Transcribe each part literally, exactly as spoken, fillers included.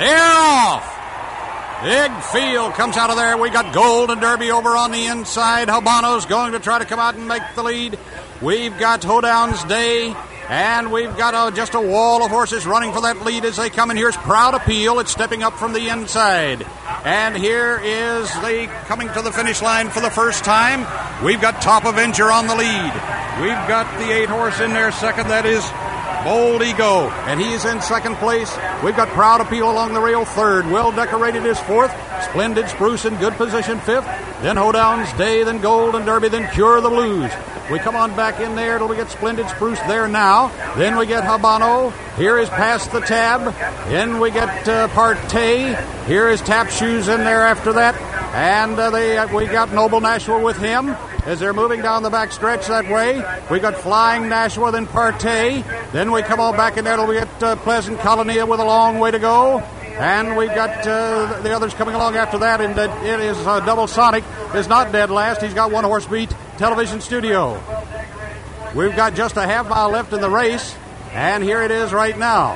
They're off. Big field comes out of there. We got Golden Derby over on the inside. Habano's going to try to come out and make the lead. We've got Hoedown's Day, and we've got a, just a wall of horses running for that lead as they come in. Here's Proud Appeal. It's stepping up from the inside. And here is the coming to the finish line for the first time. We've got Top Avenger on the lead. We've got the eight horse in there second. That is Bold Ego, and he's in second place. We've got Proud Appeal along the rail third. Well Decorated is fourth. Splendid Spruce in good position fifth. Then Hoedown's Day, then Golden Derby, then Cure the Blues. We come on back in there till we get Splendid Spruce there now. Then we get Habano. Here is Past the Tab. Then we get uh, Partey. Here is Tap Shoes in there after that. And uh, they uh, we got Noble Nashua with him as they're moving down the back stretch that way. We got Flying Nashua, then Partey. Then we come on back in there till we get uh, Pleasant Colony with a long way to go. And we've got uh, the others coming along after that. And uh, it is uh, Double Sonic is not dead last. He's got one horse beat. Television Studio. We've got just a half mile left in the race. And here it is right now.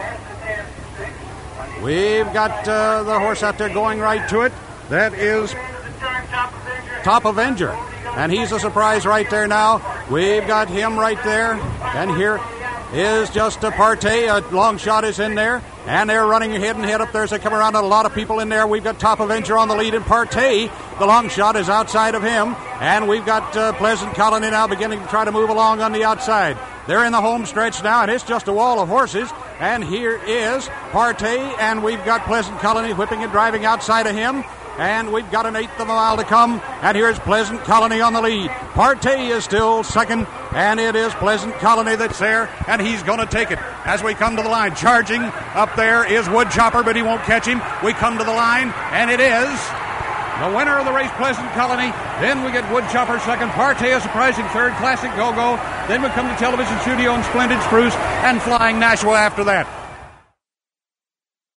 We've got uh, the horse out there going right to it. That is Top Avenger. And he's a surprise right there now. We've got him right there. And here is just a Partey. A long shot is in there. And they're running head and head up there as they come around. A lot of people in there. We've got Top Avenger on the lead. And Partey, the long shot, is outside of him. And we've got uh, Pleasant Colony now beginning to try to move along on the outside. They're in the home stretch now, and it's just a wall of horses. And here is Partey, and we've got Pleasant Colony whipping and driving outside of him. And we've got an eighth of a mile to come. And here's Pleasant Colony on the lead. Partey is still second. And it is Pleasant Colony that's there. And he's going to take it as we come to the line. Charging up there is Woodchopper, but he won't catch him. We come to the line, and it is the winner of the race, Pleasant Colony. Then we get Woodchopper second. Partey a surprising third. Classic Go-Go. Then we come to Television Studio and Splendid Spruce and Flying Nashua after that.